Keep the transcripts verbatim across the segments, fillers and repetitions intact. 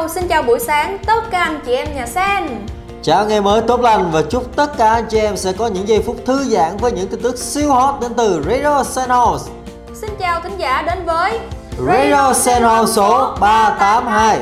Hello, xin chào buổi sáng tất cả anh chị em nhà sen. Chào ngày mới tốt lành và chúc tất cả anh chị em sẽ có những giây phút thư giãn với những tin tức siêu hot đến từ Radio Sen House. Xin chào thính giả đến với Radio Sen House số ba tám hai.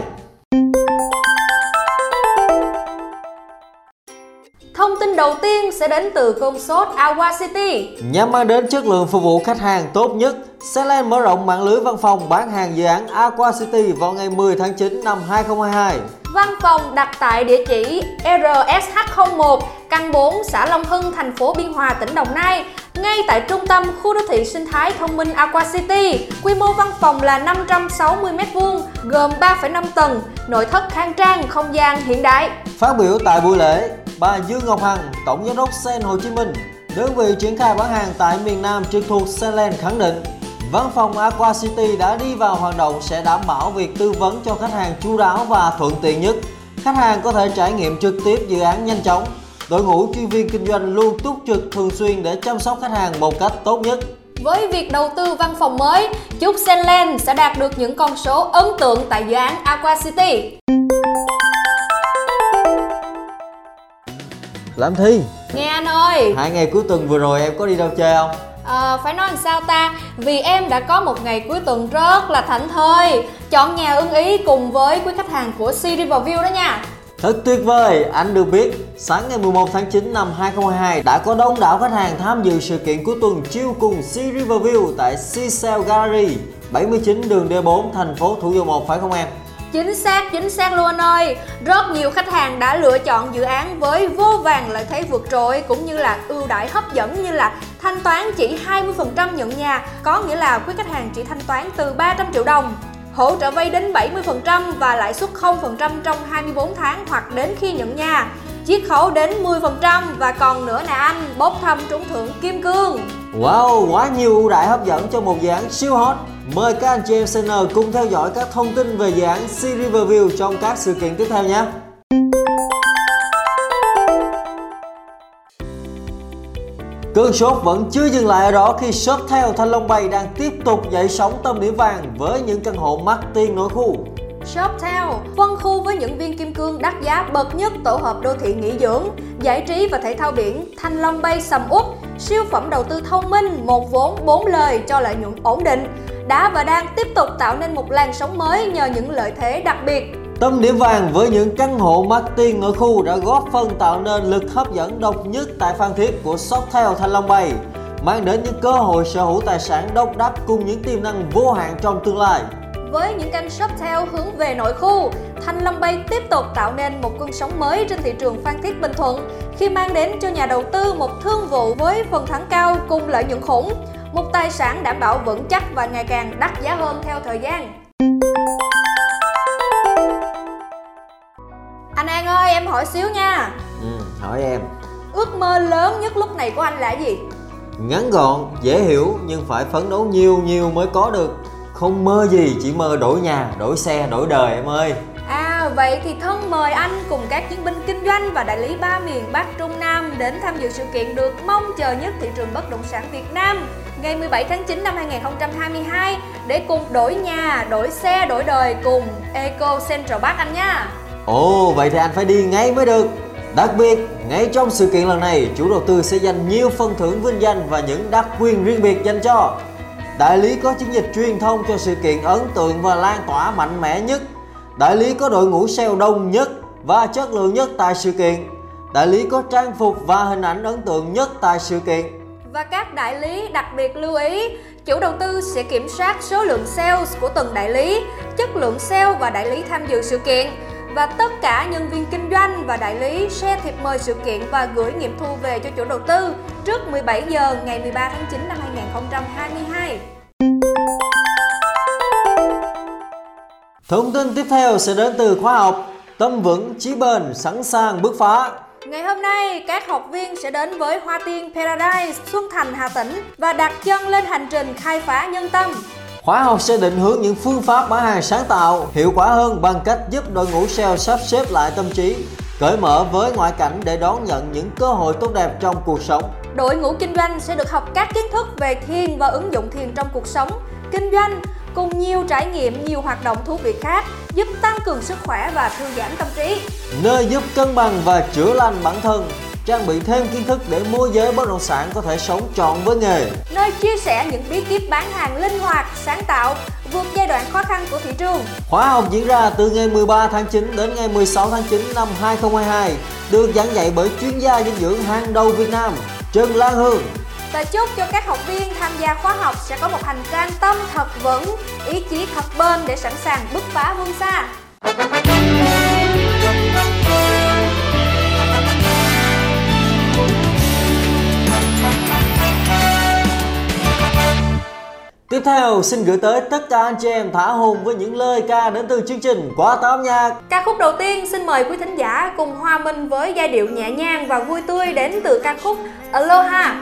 Thông tin đầu tiên sẽ đến từ cơn sốt Aqua City. Nhằm mang đến chất lượng phục vụ khách hàng tốt nhất, Senland mở rộng mạng lưới văn phòng bán hàng dự án Aqua City vào ngày mười tháng chín năm hai không hai hai. Văn phòng đặt tại địa chỉ R S H không một, căn bốn, xã Long Hưng, thành phố Biên Hòa, tỉnh Đồng Nai, ngay tại trung tâm khu đô thị sinh thái thông minh Aqua City. Quy mô văn phòng là năm trăm sáu mươi mét vuông, gồm ba phẩy năm tầng, nội thất khang trang, không gian hiện đại. Phát biểu tại buổi lễ, bà Dương Ngọc Hằng, Tổng giám đốc Sen Hồ Chí Minh, đơn vị triển khai bán hàng tại miền Nam trực thuộc Senland khẳng định, văn phòng Aqua City đã đi vào hoạt động sẽ đảm bảo việc tư vấn cho khách hàng chu đáo và thuận tiện nhất. Khách hàng có thể trải nghiệm trực tiếp dự án nhanh chóng. Đội ngũ chuyên viên kinh doanh luôn túc trực thường xuyên để chăm sóc khách hàng một cách tốt nhất. Với việc đầu tư văn phòng mới, chúc Senland sẽ đạt được những con số ấn tượng tại dự án Aqua City. Lam Thi, nghe anh ơi, hai ngày cuối tuần vừa rồi em có đi đâu chơi không? À, phải nói làm sao ta, vì em đã có một ngày cuối tuần rất là thảnh thơi, chọn nhà ưng ý cùng với quý khách hàng của Sea Riverview đó nha. Thật tuyệt vời, anh được biết sáng ngày mười một tháng chín năm hai không hai hai đã có đông đảo khách hàng tham dự sự kiện cuối tuần chill cùng Sea Riverview tại Seasell Gallery, bảy mươi chín đường D bốn, thành phố Thủ Dầu Một, phải không em? Chính xác, chính xác luôn anh ơi. Rất nhiều khách hàng đã lựa chọn dự án với vô vàn lợi thế vượt trội cũng như là ưu đãi hấp dẫn như là thanh toán chỉ hai mươi phần trăm nhận nhà, có nghĩa là quý khách hàng chỉ thanh toán từ ba trăm triệu đồng, hỗ trợ vay đến bảy mươi phần trăm và lãi suất không phần trăm trong hai mươi bốn tháng hoặc đến khi nhận nhà, chiết khấu đến mười phần trăm và còn nữa nè anh, bốc thăm trúng thưởng kim cương. Wow, quá nhiều ưu đãi hấp dẫn cho một dự án siêu hot. Mời các anh chị em Sener cùng theo dõi các thông tin về dự án Sea Riverview trong các sự kiện tiếp theo nhé. Cơn sốt vẫn chưa dừng lại ở đó khi Shoptail Thanh Long Bay đang tiếp tục dậy sóng tâm điểm vàng với những căn hộ mắc tiền nội khu. Shoptail, phân khu với những viên kim cương đắt giá bậc nhất tổ hợp đô thị nghỉ dưỡng, giải trí và thể thao biển Thanh Long Bay sầm uất, siêu phẩm đầu tư thông minh, một vốn bốn lời cho lợi nhuận ổn định, đã và đang tiếp tục tạo nên một làn sóng mới nhờ những lợi thế đặc biệt. Tâm điểm vàng với những căn hộ mắc tiền nội khu đã góp phần tạo nên lực hấp dẫn độc nhất tại Phan Thiết của Shoptail Thanh Long Bay, mang đến những cơ hội sở hữu tài sản độc đắc cùng những tiềm năng vô hạn trong tương lai. Với những căn Shoptail hướng về nội khu, Thanh Long Bay tiếp tục tạo nên một cơn sóng mới trên thị trường Phan Thiết Bình Thuận khi mang đến cho nhà đầu tư một thương vụ với phần thắng cao cùng lợi nhuận khủng, một tài sản đảm bảo vững chắc và ngày càng đắt giá hơn theo thời gian. Anh An ơi, em hỏi xíu nha. Ừ, hỏi em. Ước mơ lớn nhất lúc này của anh là gì? Ngắn gọn, dễ hiểu nhưng phải phấn đấu nhiều nhiều mới có được. Không mơ gì, chỉ mơ đổi nhà, đổi xe, đổi đời em ơi. À, vậy thì thân mời anh cùng các chiến binh kinh doanh và đại lý ba miền Bắc Trung Nam đến tham dự sự kiện được mong chờ nhất thị trường bất động sản Việt Nam ngày mười bảy tháng chín năm hai nghìn không trăm hai mươi hai để cùng đổi nhà, đổi xe, đổi đời cùng Eco Central Park anh nha. Ồ, vậy thì anh phải đi ngay mới được. Đặc biệt, ngay trong sự kiện lần này, chủ đầu tư sẽ dành nhiều phần thưởng vinh danh và những đặc quyền riêng biệt dành cho đại lý có chiến dịch truyền thông cho sự kiện ấn tượng và lan tỏa mạnh mẽ nhất, đại lý có đội ngũ sale đông nhất và chất lượng nhất tại sự kiện, đại lý có trang phục và hình ảnh ấn tượng nhất tại sự kiện. Và các đại lý đặc biệt lưu ý, chủ đầu tư sẽ kiểm soát số lượng sales của từng đại lý, chất lượng sale và đại lý tham dự sự kiện, và tất cả nhân viên kinh doanh và đại lý share thiệp mời sự kiện và gửi nghiệm thu về cho chủ đầu tư trước mười bảy giờ ngày mười ba tháng chín năm hai nghìn không trăm hai mươi hai. Thông tin tiếp theo sẽ đến từ khóa học Tâm vững chí bền sẵn sàng bứt phá. Ngày hôm nay, các học viên sẽ đến với Hoa Tiên Paradise, Xuân Thành, Hà Tĩnh và đặt chân lên hành trình khai phá nhân tâm. Khóa học sẽ định hướng những phương pháp bán hàng sáng tạo, hiệu quả hơn bằng cách giúp đội ngũ sale sắp xếp lại tâm trí, cởi mở với ngoại cảnh để đón nhận những cơ hội tốt đẹp trong cuộc sống. Đội ngũ kinh doanh sẽ được học các kiến thức về thiền và ứng dụng thiền trong cuộc sống, kinh doanh, cùng nhiều trải nghiệm, nhiều hoạt động thú vị khác giúp tăng cường sức khỏe và thư giãn tâm trí. Nơi giúp cân bằng và chữa lành bản thân, trang bị thêm kiến thức để môi giới bất động sản có thể sống trọn với nghề. Nơi chia sẻ những bí kíp bán hàng linh hoạt, sáng tạo, vượt giai đoạn khó khăn của thị trường. Khóa học diễn ra từ ngày mười ba tháng chín đến ngày mười sáu tháng chín năm hai không hai hai, được giảng dạy bởi chuyên gia dinh dưỡng hàng đầu Việt Nam, Trần Lan Hương. Và chúc cho các học viên tham gia khóa học sẽ có một hành trang tâm thật vững, ý chí thật bền để sẵn sàng bứt phá vươn xa. Tiếp theo, xin gửi tới tất cả anh chị em thả hồn với những lời ca đến từ chương trình Quả Táo Âm Nhạc. Ca khúc đầu tiên xin mời quý thính giả cùng hòa mình với giai điệu nhẹ nhàng và vui tươi đến từ ca khúc Aloha.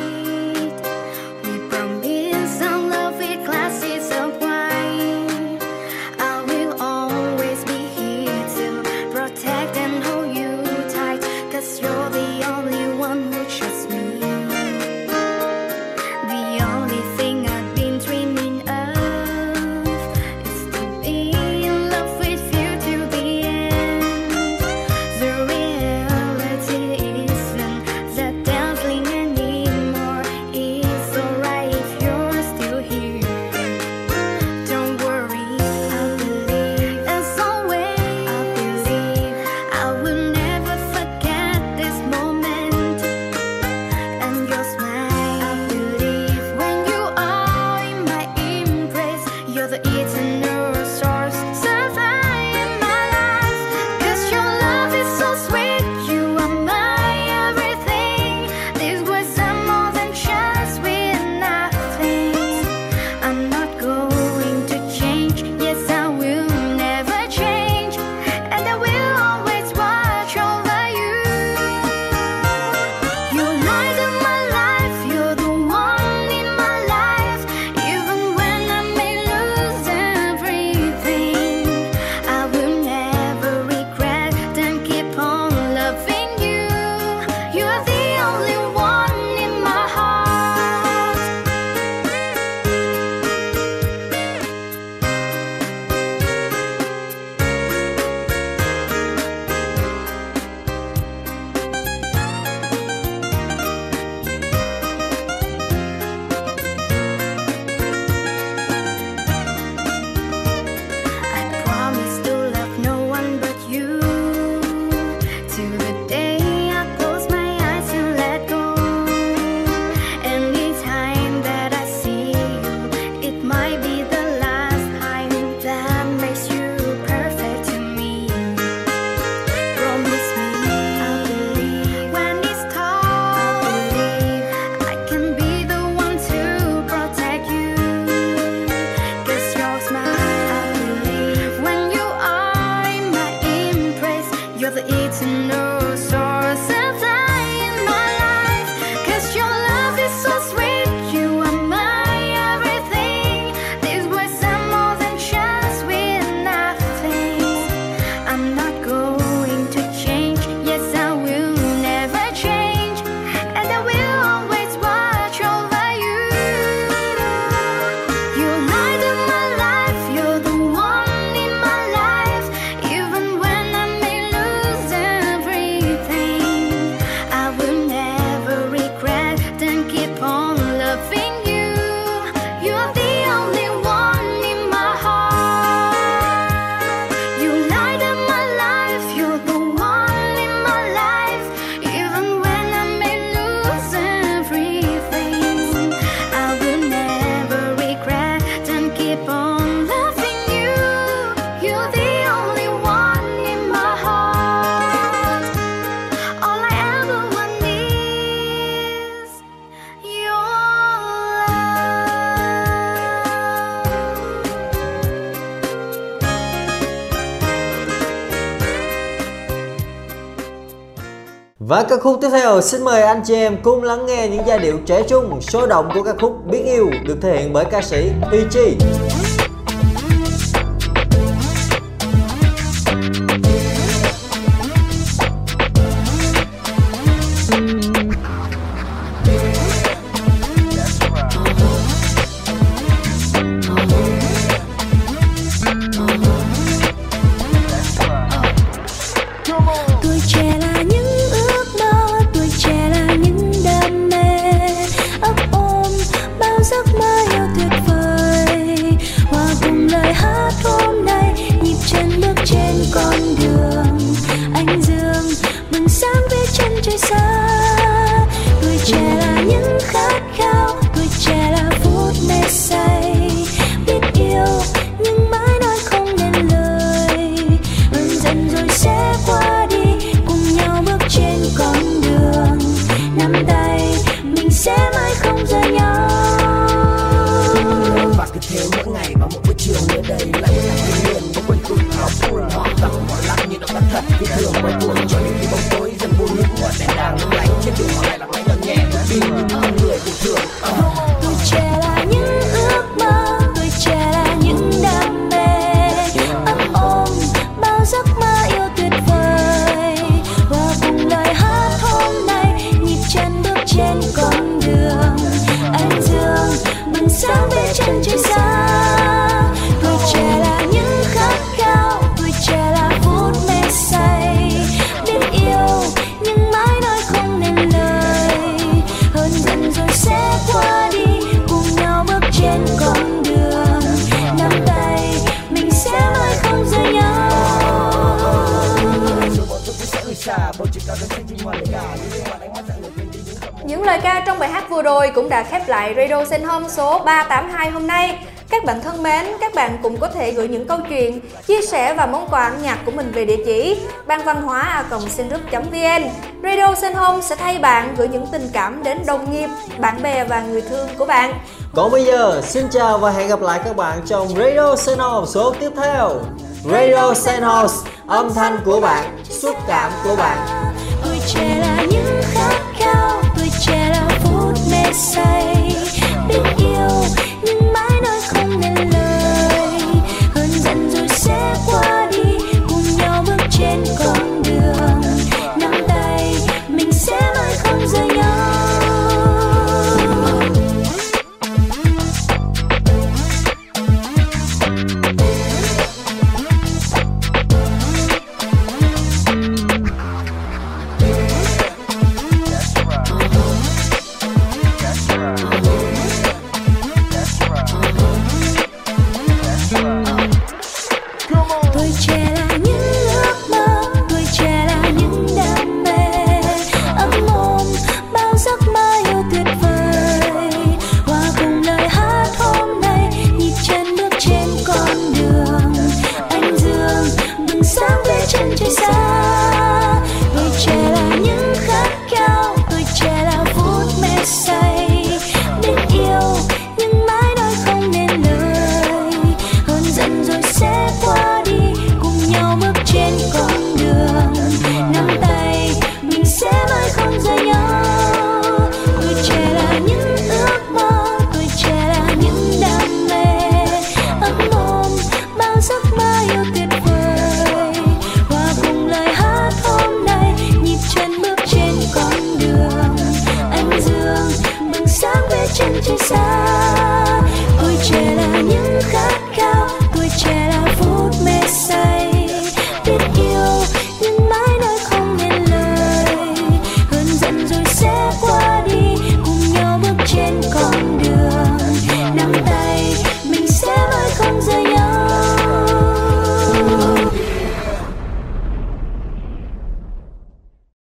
Và ca khúc tiếp theo, xin mời anh chị em cùng lắng nghe những giai điệu trẻ trung, sôi động của ca khúc Biết Yêu được thể hiện bởi ca sĩ i giê. trời xa. Tuổi trẻ là những khát khao, tuổi trẻ là phút mê say, biết yêu nhưng mãi nói không nên lời. Ơn dần rồi sẽ qua đi, cùng nhau bước trên con đường, nắm tay mình sẽ mãi không rời nhau. Và cứ thế mỗi ngày và mỗi buổi chiều nơi đây lại một ngày thiên nhiên có quanh quẩn áo buồn họ tập họ lắm như nó đã thật vì thường quay cuồng cho đến khi bóng tối dần buồn nước ngọt đèn đàng lung lánh trên đường họ lại là máy nhỏ nhẹ vì những con người bình thường. Tuổi trẻ là những ước mơ, tuổi trẻ là những đam mê, ấp ôm bao giấc mơ yêu tuyệt vời. Và cùng lời hát hôm nay nhịp chân bước trên con đường, anh dương bừng sáng về chân trời xa. Tuổi trẻ là những khát khao, tuổi trẻ là phút mê say, biết yêu nhưng mãi nói không nên lời. Hơn dần rồi sẽ qua đi, cùng nhau bước trên con đường, nắm tay mình sẽ mãi không rời nhau. Những lời ca trong bài hát vừa rồi cũng đã khép lại Radio Sen Home số ba tám hai hôm nay. Các bạn thân mến, các bạn cũng có thể gửi những câu chuyện, chia sẻ và món quà âm nhạc của mình về địa chỉ ban văn hóa a còng senrup chấm vn. Radio Sen Home sẽ thay bạn gửi những tình cảm đến đồng nghiệp, bạn bè và người thương của bạn. Còn bây giờ, xin chào và hẹn gặp lại các bạn trong Radio Sen Home số tiếp theo. Radio Sen Home, âm thanh của bạn, xúc cảm của bạn. Tuổi trẻ là những khát khao, tuổi trẻ là phút mê say, biết yêu nhưng mãi nói không nên lời. Hơn dần rồi sẽ qua đi, cùng nhau bước trên con đường, nắm tay mình sẽ mãi không rời nhau. Tuổi trẻ là những ước mơ, tuổi trẻ là những đam mê, ấp ôm bao giấc mơ yêu tuyệt vời. Hòa cùng lời hát hôm nay nhịp chân bước trên con đường, anh dương bừng sáng về chân trời xa. Tuổi trẻ là những khát khao, tuổi trẻ là phút mê say, biết yêu nhưng mãi nói không nên lời. Hơn dần rồi sẽ qua đi, cùng nhau bước trên con đường, nắm tay mình sẽ mãi không rời nhau. Tuổi trẻ là những ước mơ, tuổi trẻ là những đam mê, ấp ôm bao giấc mơ yêu tuyệt vời. Hòa cùng lời hát hôm nay nhịp chân bước trên con đường, anh dương bừng sáng về chân trời xa.